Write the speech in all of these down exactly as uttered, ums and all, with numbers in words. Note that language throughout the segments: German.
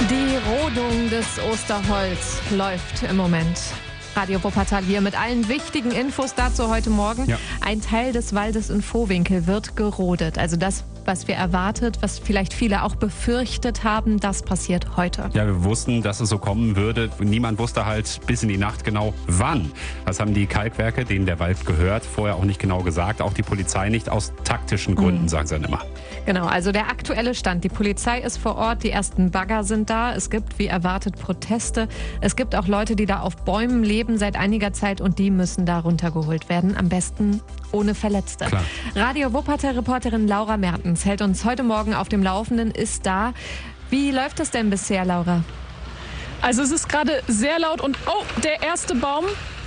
Die Rodung des Osterholz läuft im Moment. Radio Wuppertal hier mit allen wichtigen Infos dazu heute Morgen. Ja. Ein Teil des Waldes in Vohwinkel wird gerodet. Also das, was wir erwartet, was vielleicht viele auch befürchtet haben, das passiert heute. Ja, wir wussten, dass es so kommen würde. Niemand wusste halt bis in die Nacht genau wann. Das haben die Kalkwerke, denen der Wald gehört, vorher auch nicht genau gesagt. Auch die Polizei nicht, aus taktischen Gründen, mhm. sagen sie dann immer. Genau, also der aktuelle Stand. Die Polizei ist vor Ort, die ersten Bagger sind da. Es gibt, wie erwartet, Proteste. Es gibt auch Leute, die da auf Bäumen leben seit einiger Zeit und die müssen da runtergeholt werden. Am besten ohne Verletzte. Klar. Radio Wuppertal-Reporterin Laura Mertens hält uns heute Morgen auf dem Laufenden, ist da. Wie läuft es denn bisher, Laura? Also es ist gerade sehr laut und oh, der erste Baum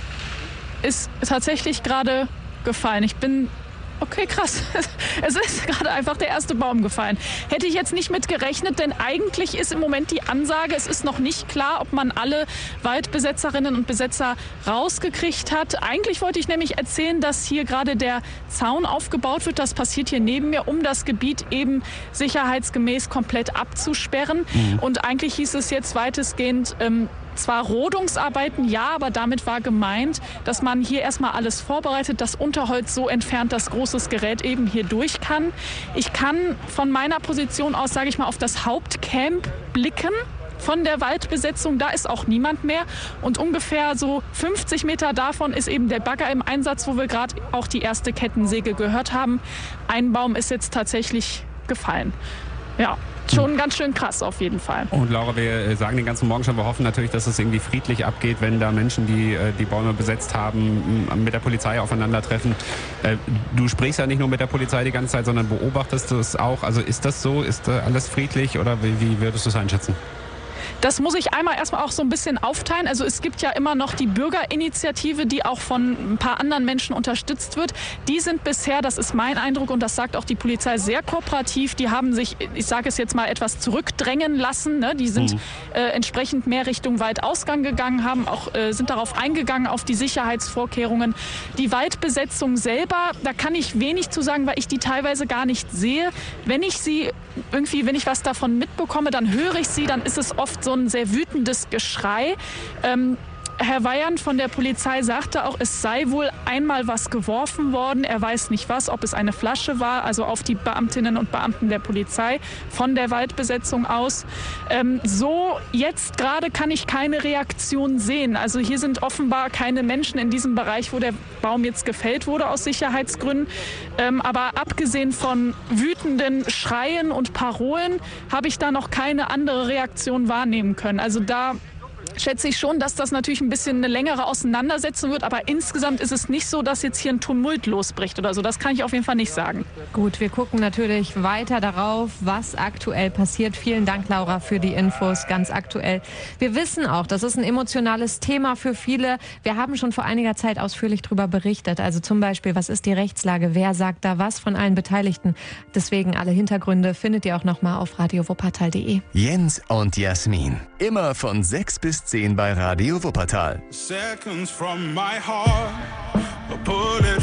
ist tatsächlich gerade gefallen. Ich bin... Okay, krass. Es ist gerade einfach der erste Baum gefallen. Hätte ich jetzt nicht mit gerechnet, denn eigentlich ist im Moment die Ansage, es ist noch nicht klar, ob man alle Waldbesetzerinnen und Besetzer rausgekriegt hat. Eigentlich wollte ich nämlich erzählen, dass hier gerade der Zaun aufgebaut wird. Das passiert hier neben mir, um das Gebiet eben sicherheitsgemäß komplett abzusperren. Mhm. Und eigentlich hieß es jetzt weitestgehend, ähm, zwar Rodungsarbeiten, ja, aber damit war gemeint, dass man hier erstmal alles vorbereitet, das Unterholz so entfernt, dass großes Gerät eben hier durch kann. Ich kann von meiner Position aus, sage ich mal, auf das Hauptcamp blicken von der Waldbesetzung. Da ist auch niemand mehr. Und ungefähr so fünfzig Meter davon ist eben der Bagger im Einsatz, wo wir gerade auch die erste Kettensäge gehört haben. Ein Baum ist jetzt tatsächlich gefallen. Ja. Schon ganz schön krass auf jeden Fall. Und Laura, wir sagen den ganzen Morgen schon, wir hoffen natürlich, dass es irgendwie friedlich abgeht, wenn da Menschen, die die Bäume besetzt haben, mit der Polizei aufeinandertreffen. Du sprichst ja nicht nur mit der Polizei die ganze Zeit, sondern beobachtest du es auch. Also ist das so? Ist alles friedlich oder wie, wie würdest du es einschätzen? Das muss ich einmal erstmal auch so ein bisschen aufteilen. Also es gibt ja immer noch die Bürgerinitiative, die auch von ein paar anderen Menschen unterstützt wird. Die sind bisher, das ist mein Eindruck und das sagt auch die Polizei, sehr kooperativ. Die haben sich, ich sage es jetzt mal, etwas zurückdrängen lassen. Ne? Die sind mhm. äh, entsprechend mehr Richtung Waldausgang gegangen, haben auch, äh, sind darauf eingegangen, auf die Sicherheitsvorkehrungen. Die Waldbesetzung selber, da kann ich wenig zu sagen, weil ich die teilweise gar nicht sehe. Wenn ich sie irgendwie, wenn ich was davon mitbekomme, dann höre ich sie, dann ist es oft so ein sehr wütendes Geschrei. Ähm, Herr Weyand von der Polizei sagte auch, es sei wohl einmal was geworfen worden. Er weiß nicht was, ob es eine Flasche war, also auf die Beamtinnen und Beamten der Polizei von der Waldbesetzung aus. Ähm, so jetzt gerade kann ich keine Reaktion sehen. Also hier sind offenbar keine Menschen in diesem Bereich, wo der Baum jetzt gefällt wurde aus Sicherheitsgründen. Ähm, aber abgesehen von wütenden Schreien und Parolen habe ich da noch keine andere Reaktion wahrnehmen können. Also da schätze ich schon, dass das natürlich ein bisschen eine längere Auseinandersetzung wird. Aber insgesamt ist es nicht so, dass jetzt hier ein Tumult losbricht oder so. Das kann ich auf jeden Fall nicht sagen. Gut, wir gucken natürlich weiter darauf, was aktuell passiert. Vielen Dank, Laura, für die Infos, ganz aktuell. Wir wissen auch, das ist ein emotionales Thema für viele. Wir haben schon vor einiger Zeit ausführlich darüber berichtet. Also zum Beispiel, was ist die Rechtslage? Wer sagt da was von allen Beteiligten? Deswegen alle Hintergründe findet ihr auch nochmal auf radio wuppertal punkt de. Jens und Jasmin. Immer von sechs bis zehn bei Radio Wuppertal.